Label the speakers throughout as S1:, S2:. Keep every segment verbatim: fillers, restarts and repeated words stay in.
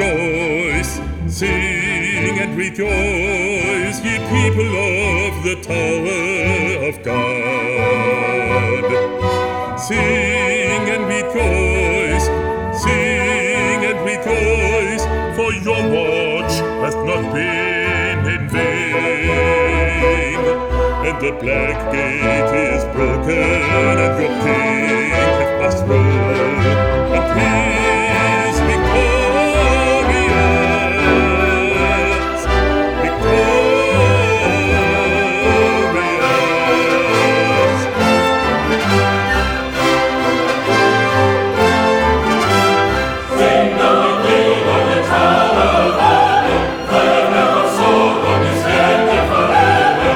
S1: rejoice, sing and rejoice, ye people of the tower of God. Sing and rejoice, sing and rejoice, for your watch hath not been in vain. And the black gate is broken, and your king hath passed through, and he is victorious, victorious.
S2: Sing the king of the tower of heaven, for the lamp of soul on his head and forever.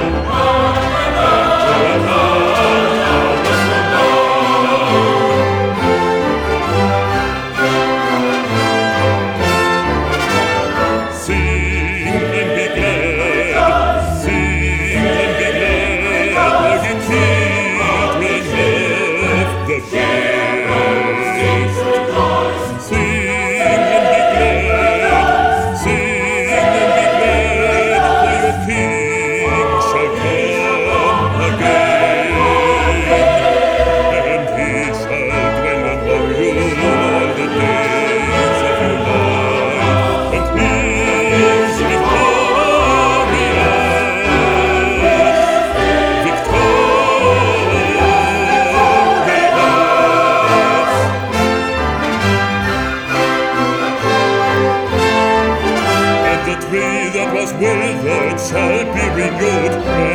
S1: Sing and be glad, sing and be glad, all ye children of the best. Sing and be glad, sing and be glad, for your King shall come again, and he shall dwell among you all the days of your life, and he is victorious, victorious. And the tree that was withered shall be renewed,